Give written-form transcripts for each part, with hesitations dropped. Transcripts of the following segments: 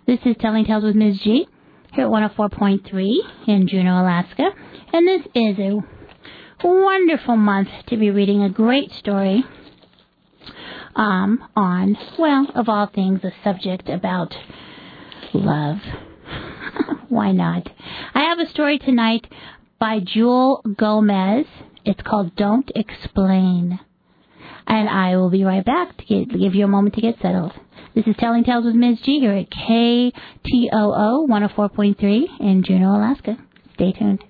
This is Telling Tales with Ms. G here at 104.3 in Juneau, Alaska. And this is a wonderful month to be reading a great story on, well, of all things, a subject about love. Why not? I have a story tonight by Jewel Gomez. It's called Don't Explain. And I will be right back to give you a moment to get settled. This is Telling Tales with Ms. G here at KTOO 104.3 in Juneau, Alaska. Stay tuned.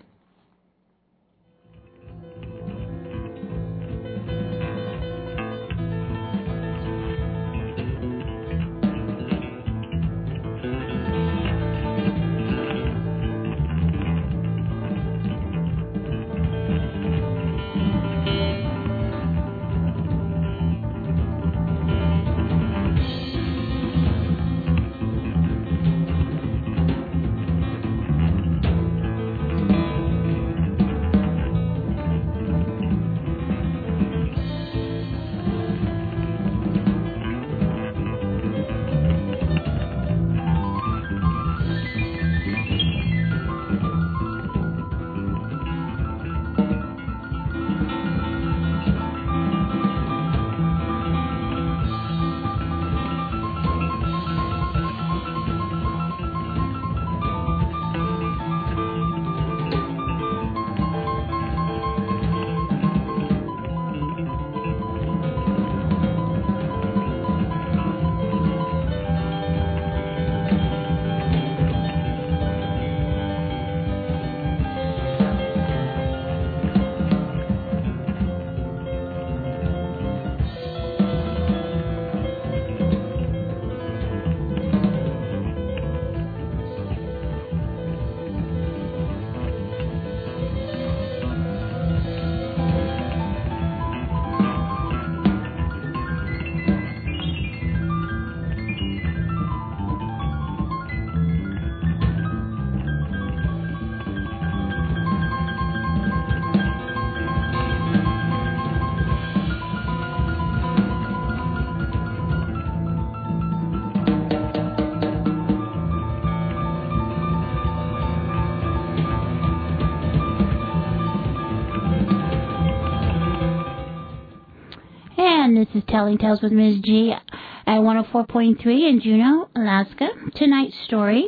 This is Telling Tales with Ms. G at 104.3 in Juneau, Alaska. Tonight's story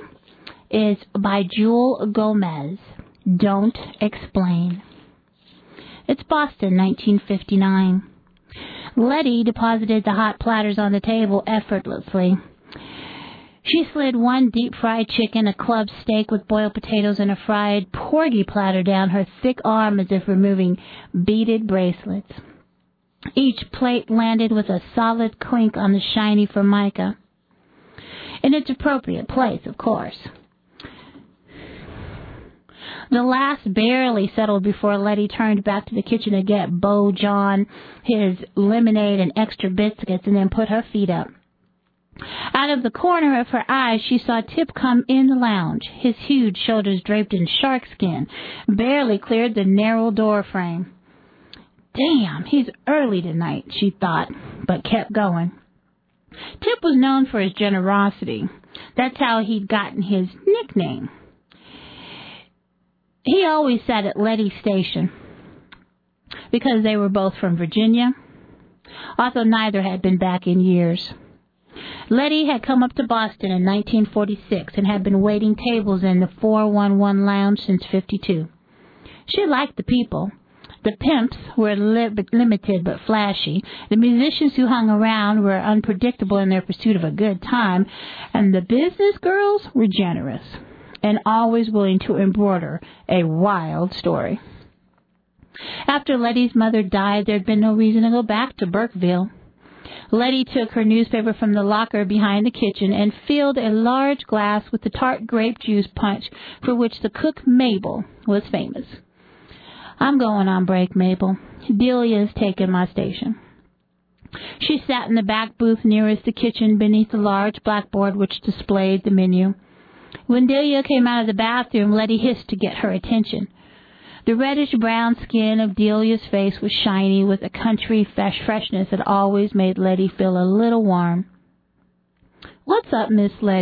is by Jewel Gomez, Don't Explain. It's Boston, 1959. Letty deposited the hot platters on the table effortlessly. She slid one deep-fried chicken, a club steak with boiled potatoes, and a fried porgy platter down her thick arm as if removing beaded bracelets. Each plate landed with a solid clink on the shiny formica. In its appropriate place, of course. The last barely settled before Letty turned back to the kitchen to get Beau John his lemonade and extra biscuits and then put her feet up. Out of the corner of her eye, she saw Tip come in the lounge, his huge shoulders draped in shark skin, barely cleared the narrow door frame. Damn, he's early tonight, she thought, but kept going. Tip was known for his generosity. That's how he'd gotten his nickname. He always sat at Letty's station because they were both from Virginia, although neither had been back in years. Letty had come up to Boston in 1946 and had been waiting tables in the 411 lounge since '52. She liked the people. The pimps were limited but flashy. The musicians who hung around were unpredictable in their pursuit of a good time. And the business girls were generous and always willing to embroider a wild story. After Letty's mother died, there'd been no reason to go back to Burkeville. Letty took her newspaper from the locker behind the kitchen and filled a large glass with the tart grape juice punch for which the cook Mabel was famous. I'm going on break, Mabel. Delia's taken my station. She sat in the back booth nearest the kitchen beneath the large blackboard which displayed the menu. When Delia came out of the bathroom, Letty hissed to get her attention. The reddish-brown skin of Delia's face was shiny with a country freshness that always made Letty feel a little warm. "What's up, Miss Letty?"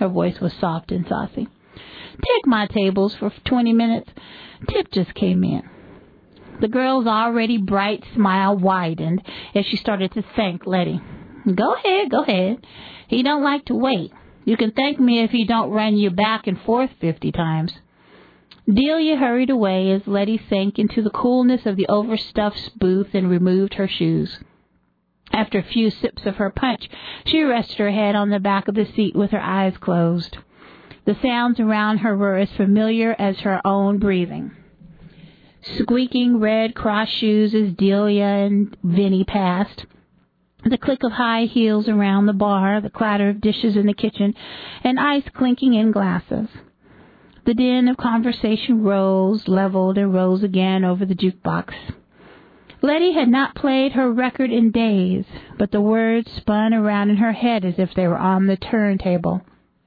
Her voice was soft and saucy. "Take my tables for 20 minutes. Tip just came in." The girl's already bright smile widened as she started to thank Letty. Go ahead. He don't like to wait. You can thank me if he don't run you back and forth 50 times. Delia hurried away as Letty sank into the coolness of the overstuffed booth and removed her shoes. After a few sips of her punch, she rested her head on the back of the seat with her eyes closed. The sounds around her were as familiar as her own breathing. Squeaking red cross shoes as Delia and Vinny passed, the click of high heels around the bar, the clatter of dishes in the kitchen, and ice clinking in glasses. The din of conversation rose, leveled, and rose again over the jukebox. Letty had not played her record in days, but the words spun around in her head as if they were on the turntable.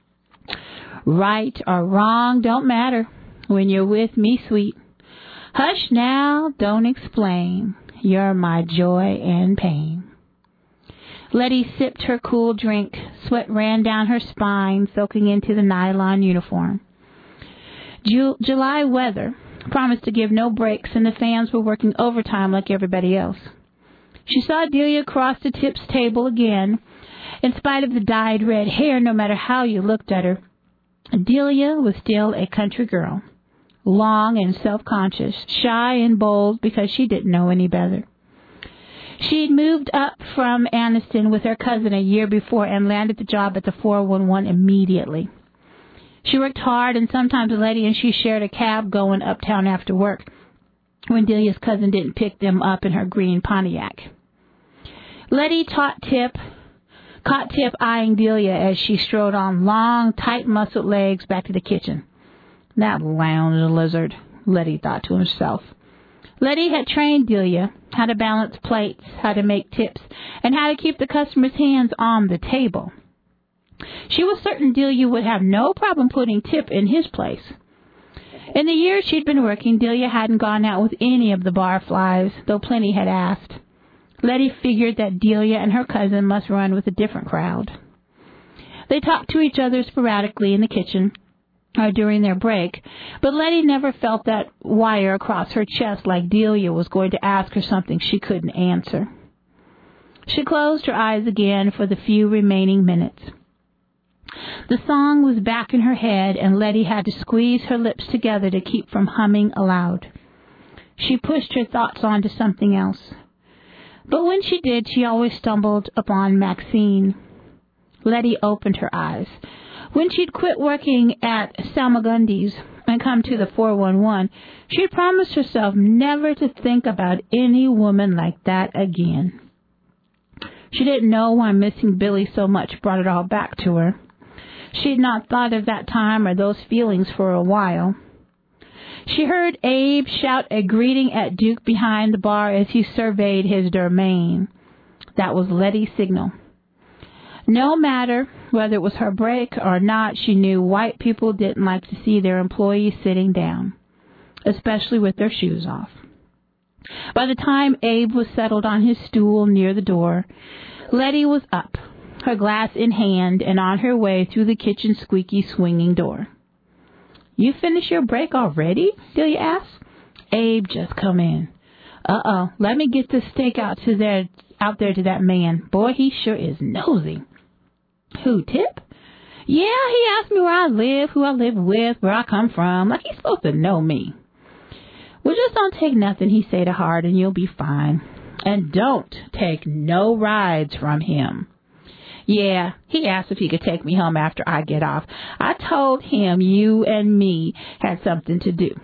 Right or wrong don't matter when you're with me, sweet. Hush now, don't explain. You're my joy and pain. Letty sipped her cool drink. Sweat ran down her spine, soaking into the nylon uniform. July weather promised to give no breaks, and the fans were working overtime like everybody else. She saw Delia cross the Tip's table again. In spite of the dyed red hair, no matter how you looked at her, Delia was still a country girl, long and self-conscious, shy and bold because she didn't know any better. She'd moved up from Anniston with her cousin a year before and landed the job at the 411 immediately. She worked hard, and sometimes Letty and she shared a cab going uptown after work when Delia's cousin didn't pick them up in her green Pontiac. Letty caught Tip eyeing Delia as she strode on long, tight-muscled legs back to the kitchen. That lounge lizard, Letty thought to herself. Letty had trained Delia how to balance plates, how to make tips, and how to keep the customer's hands on the table. She was certain Delia would have no problem putting Tip in his place. In the years she'd been working, Delia hadn't gone out with any of the barflies, though plenty had asked. Letty figured that Delia and her cousin must run with a different crowd. They talked to each other sporadically in the kitchen or during their break, but Letty never felt that wire across her chest like Delia was going to ask her something she couldn't answer. She closed her eyes again for the few remaining minutes. The song was back in her head, and Letty had to squeeze her lips together to keep from humming aloud. She pushed her thoughts on to something else. But when she did, she always stumbled upon Maxine. Letty opened her eyes. When she'd quit working at Salmagundi's and come to the 411, she promised herself never to think about any woman like that again. She didn't know why missing Billy so much brought it all back to her. She had not thought of that time or those feelings for a while. She heard Abe shout a greeting at Duke behind the bar as he surveyed his domain. That was Letty's signal. No matter whether it was her break or not, she knew white people didn't like to see their employees sitting down, especially with their shoes off. By the time Abe was settled on his stool near the door, Letty was up, her glass in hand, and on her way through the kitchen squeaky swinging door. "You finished your break already?" Delia asked. "Abe just come in." "Uh-oh, let me get this steak out there to that man. Boy, he sure is nosy." "Who, Tip?" "Yeah, he asked me where I live, who I live with, where I come from, like he's supposed to know me." "Well, just don't take nothing he say to heart, and you'll be fine. And don't take no rides from him." "Yeah, he asked if he could take me home after I get off. I told him you and me had something to do."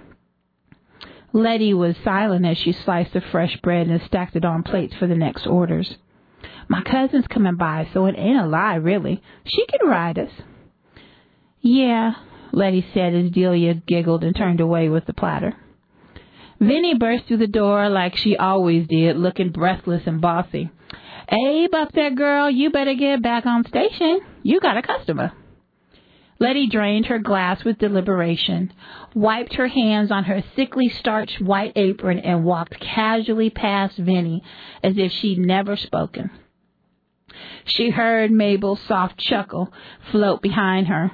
Letty was silent as she sliced the fresh bread and stacked it on plates for the next orders. "My cousin's coming by, so it ain't a lie, really. She can ride us." "Yeah," Letty said as Delia giggled and turned away with the platter. Vinny burst through the door like she always did, looking breathless and bossy. "Abe up there, girl, you better get back on station. You got a customer." Letty drained her glass with deliberation, wiped her hands on her thickly starched white apron, and walked casually past Vinny as if she'd never spoken. She heard Mabel's soft chuckle float behind her.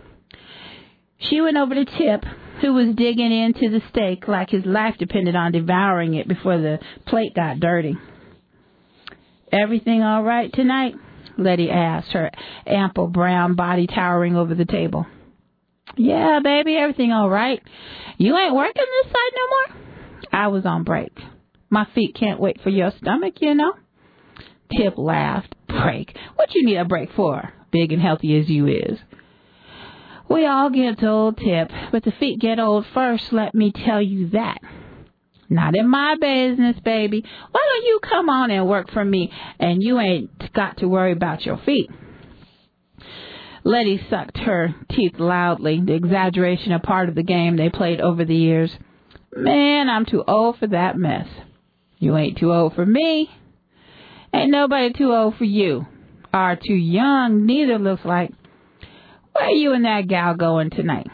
She went over to Tip, who was digging into the steak like his life depended on devouring it before the plate got dirty. "Everything all right tonight?" Letty asked, her ample brown body towering over the table. "Yeah, baby, everything all right. You ain't working this side no more?" "I was on break. My feet can't wait for your stomach, you know." Tip laughed. "Break? What you need a break for, big and healthy as you is?" "We all get old, Tip, but the feet get old first, let me tell you that." "Not in my business, baby. Why don't you come on and work for me, and you ain't got to worry about your feet?" Letty sucked her teeth loudly, the exaggeration a part of the game they played over the years. "Man, I'm too old for that mess." "You ain't too old for me." "Ain't nobody too old for you. Or too young, neither, looks like. Where you and that gal going tonight?"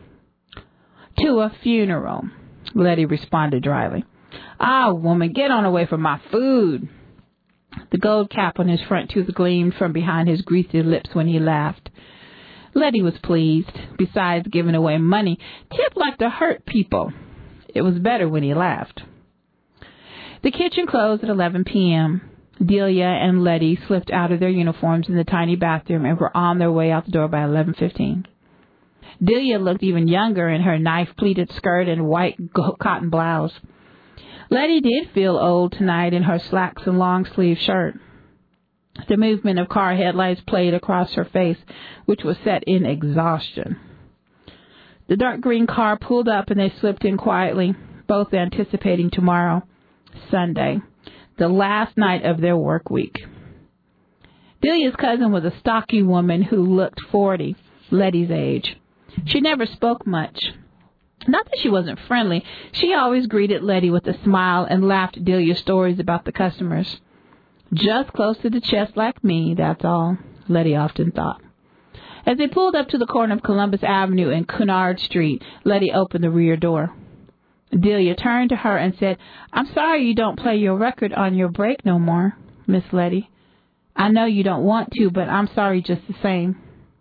"To a funeral," Letty responded dryly. "Ah, woman, get on away from my food." The gold cap on his front tooth gleamed from behind his greasy lips when he laughed. Letty was pleased. Besides giving away money, Tip liked to hurt people. It was better when he laughed. The kitchen closed at 11 p.m. Delia and Letty slipped out of their uniforms in the tiny bathroom and were on their way out the door by 11:15. Delia looked even younger in her knife-pleated skirt and white cotton blouse. Letty did feel old tonight in her slacks and long-sleeve shirt. The movement of car headlights played across her face, which was set in exhaustion. The dark green car pulled up and they slipped in quietly, both anticipating tomorrow, Sunday, the last night of their work week. Delia's cousin was a stocky woman who looked 40, Letty's age. She never spoke much. Not that she wasn't friendly. She always greeted Letty with a smile and laughed at Delia's stories about the customers. "Just close to the chest like me, that's all," Letty often thought. As they pulled up to the corner of Columbus Avenue and Cunard Street, Letty opened the rear door. Delia turned to her and said, "I'm sorry you don't play your record on your break no more, Miss Letty. I know you don't want to, but I'm sorry just the same."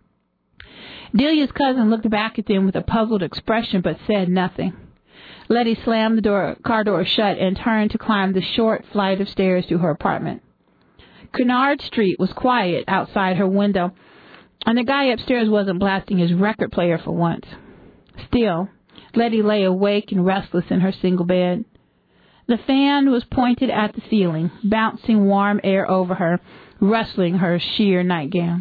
Delia's cousin looked back at them with a puzzled expression but said nothing. Letty slammed the car door shut and turned to climb the short flight of stairs to her apartment. Cunard Street was quiet outside her window, and the guy upstairs wasn't blasting his record player for once. Still, Letty lay awake and restless in her single bed. The fan was pointed at the ceiling, bouncing warm air over her, rustling her sheer nightgown.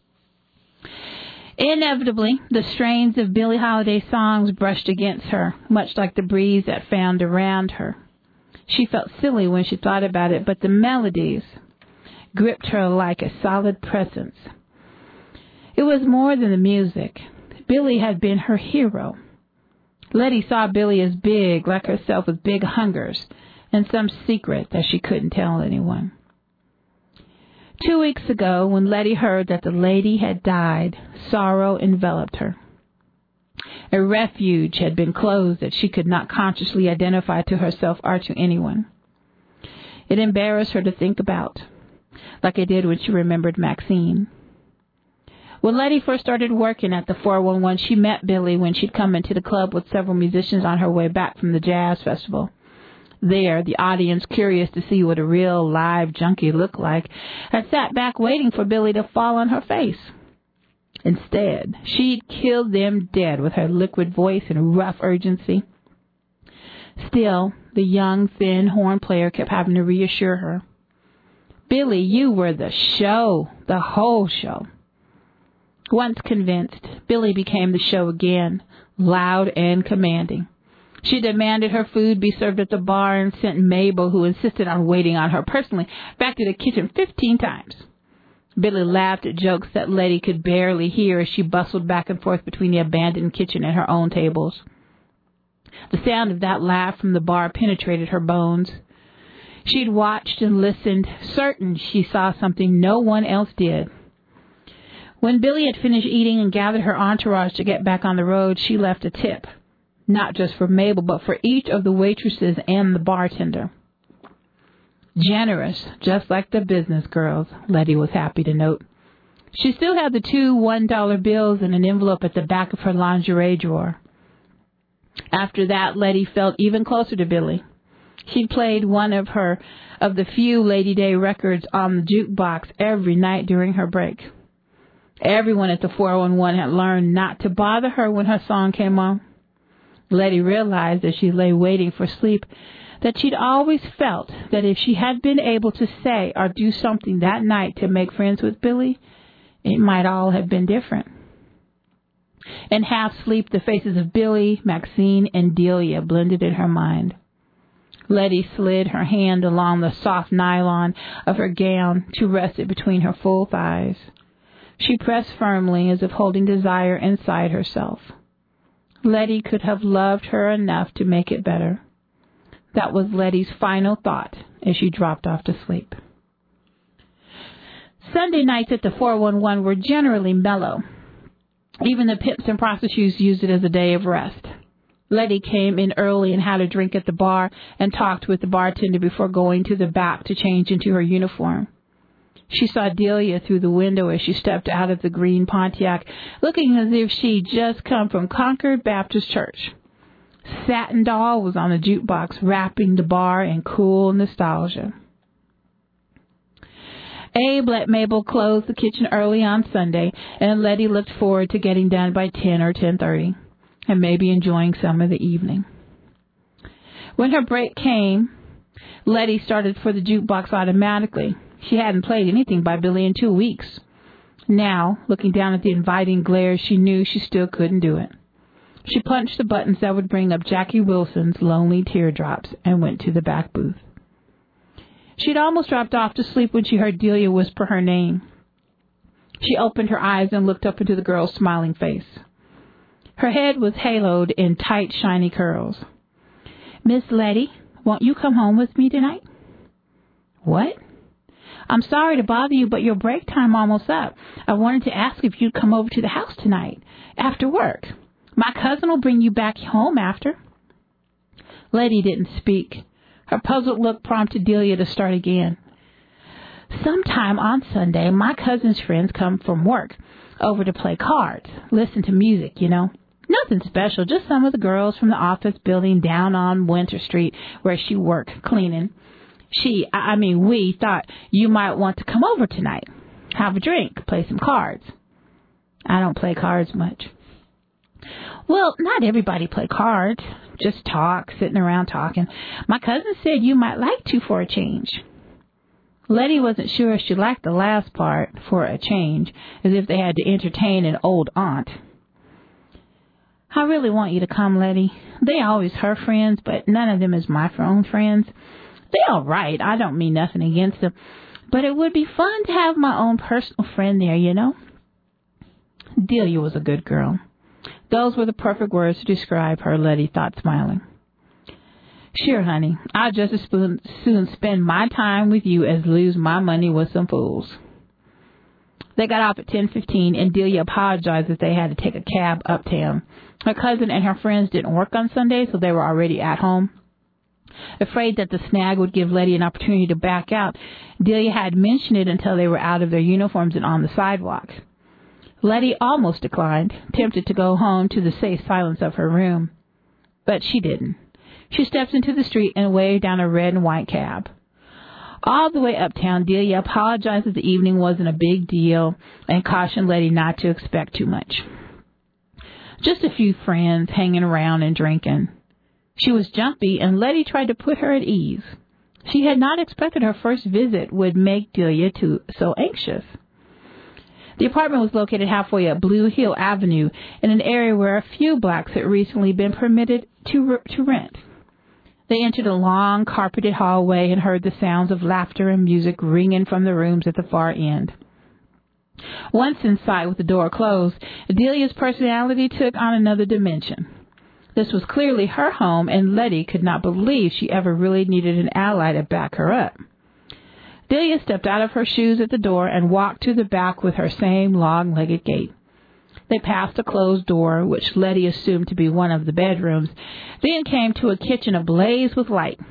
Inevitably, the strains of Billie Holiday songs brushed against her, much like the breeze that fanned around her. She felt silly when she thought about it, but the melodies gripped her like a solid presence. It was more than the music. Billie had been her hero. Letty saw Billie as big, like herself, with big hungers and some secret that she couldn't tell anyone. 2 weeks ago, when Letty heard that the lady had died, sorrow enveloped her. A refuge had been closed that she could not consciously identify to herself or to anyone. It embarrassed her to think about, like it did when she remembered Maxine. When Letty first started working at the 411, she met Billie when she'd come into the club with several musicians on her way back from the jazz festival. There, the audience, curious to see what a real live junkie looked like, had sat back waiting for Billie to fall on her face. Instead, she'd killed them dead with her liquid voice and rough urgency. Still, the young, thin horn player kept having to reassure her. "Billie, you were the show, the whole show." Once convinced, Billie became the show again, loud and commanding. She demanded her food be served at the bar and sent Mabel, who insisted on waiting on her personally, back to the kitchen 15 times. Billie laughed at jokes that Letty could barely hear as she bustled back and forth between the abandoned kitchen and her own tables. The sound of that laugh from the bar penetrated her bones. She'd watched and listened, certain she saw something no one else did. When Billie had finished eating and gathered her entourage to get back on the road, she left a tip. Not just for Mabel, but for each of the waitresses and the bartender. Generous, just like the business girls, Letty was happy to note. She still had the 2 $1 bills in an envelope at the back of her lingerie drawer. After that, Letty felt even closer to Billy. She'd played one of the few Lady Day records on the jukebox every night during her break. Everyone at the 411 had learned not to bother her when her song came on. Letty realized as she lay waiting for sleep that she'd always felt that if she had been able to say or do something that night to make friends with Billy, it might all have been different. In half sleep, the faces of Billy, Maxine, and Delia blended in her mind. Letty slid her hand along the soft nylon of her gown to rest it between her full thighs. She pressed firmly as if holding desire inside herself. Letty could have loved her enough to make it better. That was Letty's final thought as she dropped off to sleep. Sunday nights at the 411 were generally mellow. Even the pimps and prostitutes used it as a day of rest. Letty came in early and had a drink at the bar and talked with the bartender before going to the back to change into her uniform. She saw Delia through the window as she stepped out of the green Pontiac, looking as if she'd just come from Concord Baptist Church. Satin Doll was on the jukebox, wrapping the bar in cool nostalgia. Abe let Mabel close the kitchen early on Sunday, and Letty looked forward to getting done by 10 or 10:30, and maybe enjoying some of the evening. When her break came, Letty started for the jukebox automatically. She hadn't played anything by Billy in 2 weeks. Now, looking down at the inviting glare, she knew she still couldn't do it. She punched the buttons that would bring up Jackie Wilson's Lonely Teardrops and went to the back booth. She'd almost dropped off to sleep when she heard Delia whisper her name. She opened her eyes and looked up into the girl's smiling face. Her head was haloed in tight, shiny curls. "Miss Letty, won't you come home with me tonight?" "What?" "I'm sorry to bother you, but your break time almost up. I wanted to ask if you'd come over to the house tonight, after work. My cousin will bring you back home after." Letty didn't speak. Her puzzled look prompted Delia to start again. "Sometime on Sunday, my cousin's friends come from work over to play cards, listen to music, you know. Nothing special, just some of the girls from the office building down on Winter Street where she worked cleaning. We thought you might want to come over tonight. Have a drink, play some cards." "I don't play cards much." "Well, not everybody play cards. Just talk, sitting around talking. My cousin said you might like to for a change." Letty wasn't sure if she liked the last part, for a change, as if they had to entertain an old aunt. "I really want you to come, Letty. They always her friends, but none of them is my own friends. They all right. I don't mean nothing against them. But it would be fun to have my own personal friend there, you know." Delia was a good girl. Those were the perfect words to describe her, Letty thought, smiling. "Sure, honey. I'll just as soon spend my time with you as lose my money with some fools." They got off at 10:15, and Delia apologized that they had to take a cab uptown. Her cousin and her friends didn't work on Sunday, so they were already at home. Afraid that the snag would give Letty an opportunity to back out, Delia had mentioned it until they were out of their uniforms and on the sidewalk. Letty almost declined, tempted to go home to the safe silence of her room. But she didn't. She stepped into the street and waved down a red and white cab. All the way uptown, Delia apologized that the evening wasn't a big deal and cautioned Letty not to expect too much. Just a few friends hanging around and drinking. She was jumpy, and Letty tried to put her at ease. She had not expected her first visit would make Delia so anxious. The apartment was located halfway up Blue Hill Avenue in an area where a few blacks had recently been permitted to rent. They entered a long, carpeted hallway and heard the sounds of laughter and music ringing from the rooms at the far end. Once inside with the door closed, Delia's personality took on another dimension. This was clearly her home, and Letty could not believe she ever really needed an ally to back her up. Delia stepped out of her shoes at the door and walked to the back with her same long-legged gait. They passed a closed door, which Letty assumed to be one of the bedrooms, then came to a kitchen ablaze with light.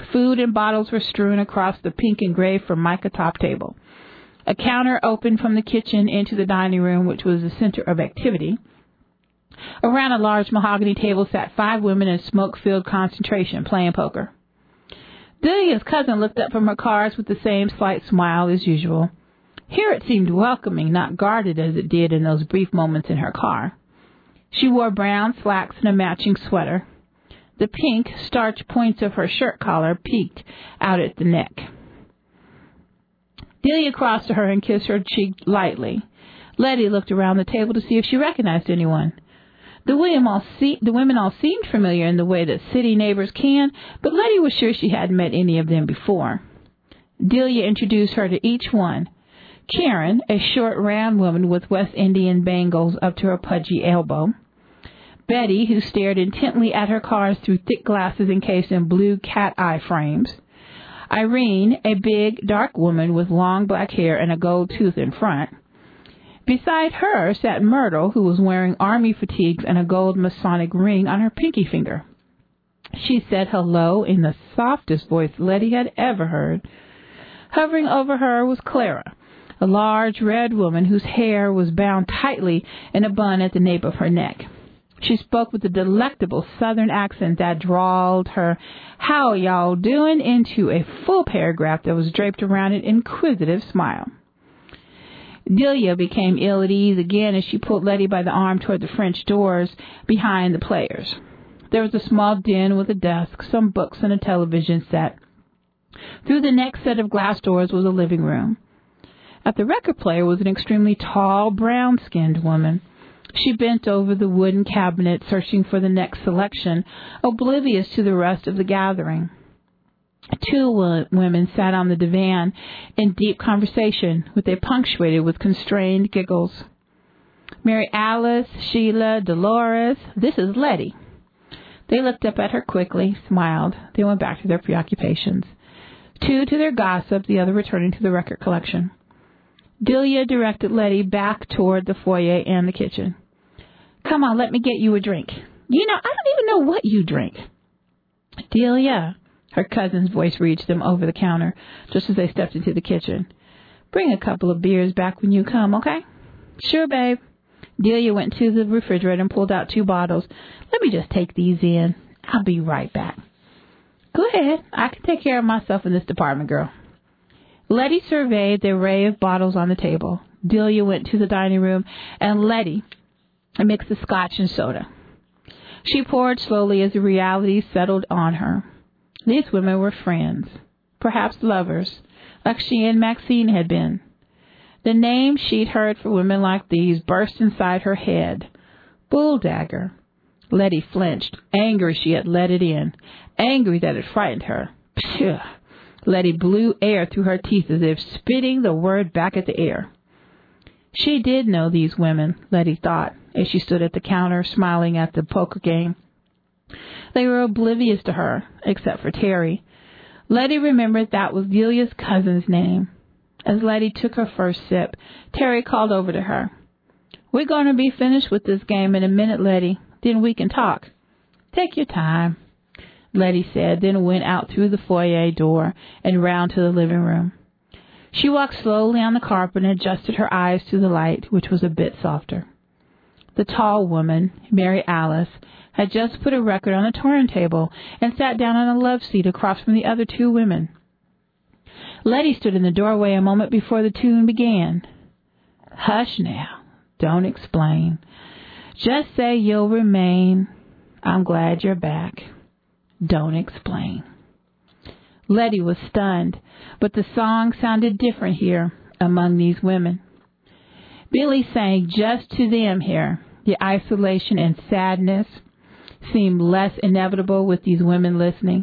Food and bottles were strewn across the pink and gray Formica top table. A counter opened from the kitchen into the dining room, which was the center of activity. Around a large mahogany table sat 5 women in smoke-filled concentration, playing poker. Delia's cousin looked up from her cards with the same slight smile as usual. Here it seemed welcoming, not guarded as it did in those brief moments in her car. She wore brown slacks and a matching sweater. The pink, starch points of her shirt collar peeked out at the neck. Delia crossed to her and kissed her cheek lightly. Letty looked around the table to see if she recognized anyone. The women all seemed familiar in the way that city neighbors can, but Letty was sure she hadn't met any of them before. Delia introduced her to each one. Karen, a short, round woman with West Indian bangles up to her pudgy elbow. Betty, who stared intently at her cards through thick glasses encased in blue cat-eye frames. Irene, a big, dark woman with long black hair and a gold tooth in front. Beside her sat Myrtle, who was wearing army fatigues and a gold Masonic ring on her pinky finger. She said hello in the softest voice Letty had ever heard. Hovering over her was Clara, a large red woman whose hair was bound tightly in a bun at the nape of her neck. She spoke with a delectable southern accent that drawled her "How y'all doing?" into a full paragraph that was draped around an inquisitive smile. Delia became ill at ease again as she pulled Letty by the arm toward the French doors behind the players. There was a small den with a desk, some books, and a television set. Through the next set of glass doors was a living room. At the record player was an extremely tall, brown-skinned woman. She bent over the wooden cabinet, searching for the next selection, oblivious to the rest of the gathering. 2 women sat on the divan in deep conversation, which they punctuated with constrained giggles. Mary Alice, Sheila, Dolores, this is Letty. They looked up at her quickly, smiled. They went back to their preoccupations. 2 to their gossip, the other returning to the record collection. Delia directed Letty back toward the foyer and the kitchen. Come on, let me get you a drink. You know, I don't even know what you drink. Delia, her cousin's voice reached them over the counter just as they stepped into the kitchen. Bring a couple of beers back when you come, okay? Sure, babe. Delia went to the refrigerator and pulled out 2 bottles. Let me just take these in. I'll be right back. Go ahead. I can take care of myself in this department, girl. Letty surveyed the array of bottles on the table. Delia went to the dining room, and Letty mixed the scotch and soda. She poured slowly as the reality settled on her. These women were friends, perhaps lovers, like she and Maxine had been. The name she'd heard for women like these burst inside her head. Bulldagger. Letty flinched, angry she had let it in, angry that it frightened her. Phew! Letty blew air through her teeth as if spitting the word back at the air. She did know these women, Letty thought, as she stood at the counter smiling at the poker game. They were oblivious to her, except for Terry. Letty remembered that was Delia's cousin's name. As Letty took her first sip, Terry called over to her. We're going to be finished with this game in a minute, Letty. Then we can talk. Take your time, Letty said, then went out through the foyer door and round to the living room. She walked slowly on the carpet and adjusted her eyes to the light, which was a bit softer. The tall woman, Mary Alice, had just put a record on a turntable and sat down on a love seat across from the other 2 women. Letty stood in the doorway a moment before the tune began. Hush now. Don't explain. Just say you'll remain. I'm glad you're back. Don't explain. Letty was stunned, but the song sounded different here among these women. Billy sang just to them here. The isolation and sadness seemed less inevitable with these women listening.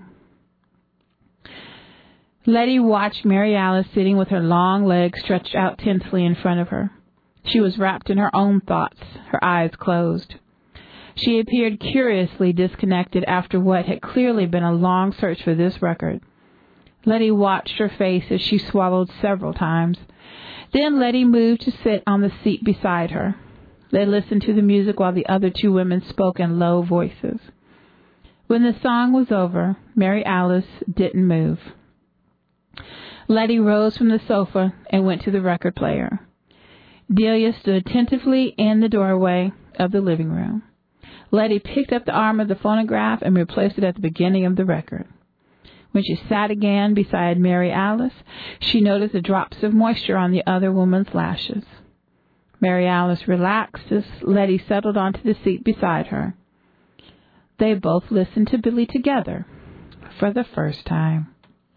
Letty watched Mary Alice sitting with her long legs stretched out tensely in front of her. She was wrapped in her own thoughts, her eyes closed. She appeared curiously disconnected after what had clearly been a long search for this record. Letty watched her face as she swallowed several times. Then Letty moved to sit on the seat beside her. They listened to the music while the other 2 women spoke in low voices. When the song was over, Mary Alice didn't move. Letty rose from the sofa and went to the record player. Delia stood attentively in the doorway of the living room. Letty picked up the arm of the phonograph and replaced it at the beginning of the record. When she sat again beside Mary Alice, she noticed the drops of moisture on the other woman's lashes. Mary Alice relaxed as Letty settled onto the seat beside her. They both listened to Billy together for the first time.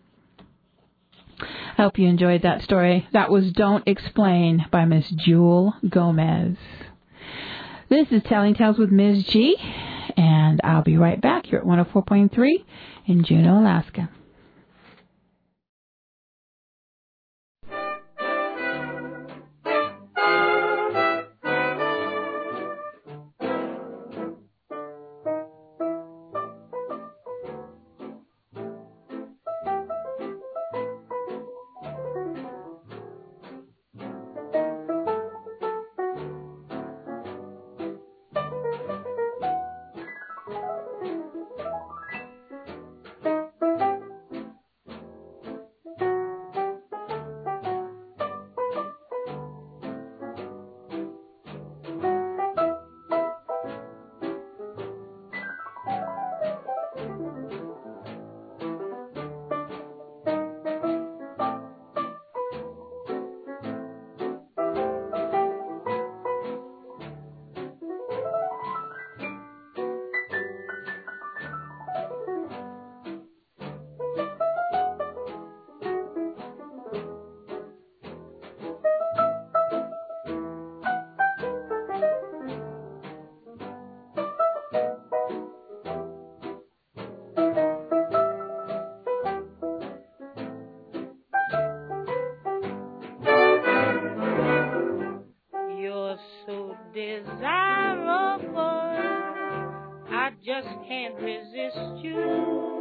I hope you enjoyed that story. That was Don't Explain by Miss Jewel Gomez. This is Telling Tales with Ms. G, and I'll be right back here at 104.3 in Juneau, Alaska. Desirable, I just can't resist you.